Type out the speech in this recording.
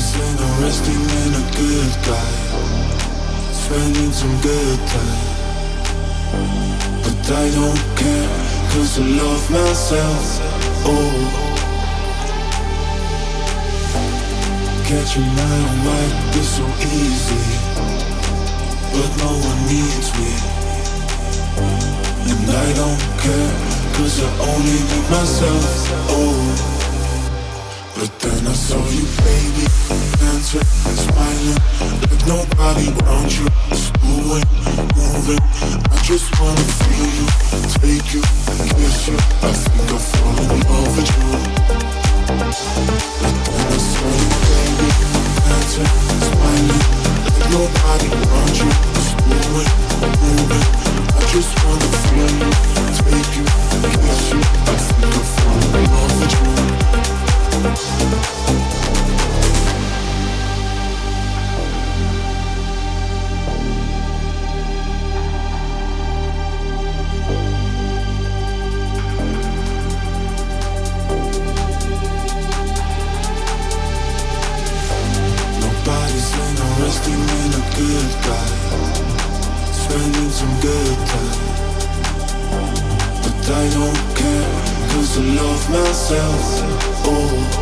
saying I'm resting in a good guy, spending some good time. But I don't care, cause I love myself. Oh, catching my own vibe is so easy, but no one needs me. And I don't care, cause I only need myself. Oh, but then I saw you, baby, dancing, smiling, like nobody around you is doing, moving. I just wanna feel you, take you, kiss you. I think I'll fall in love with you. But then I saw you, baby, dancing, smiling, like nobody around you is doing, moving. I just wanna feel you, take you, kiss you. I think I'll fall in love with you. Nobody's saying I'm resting in a good guy, spending some good time. But I don't care, cause I love myself. Oh,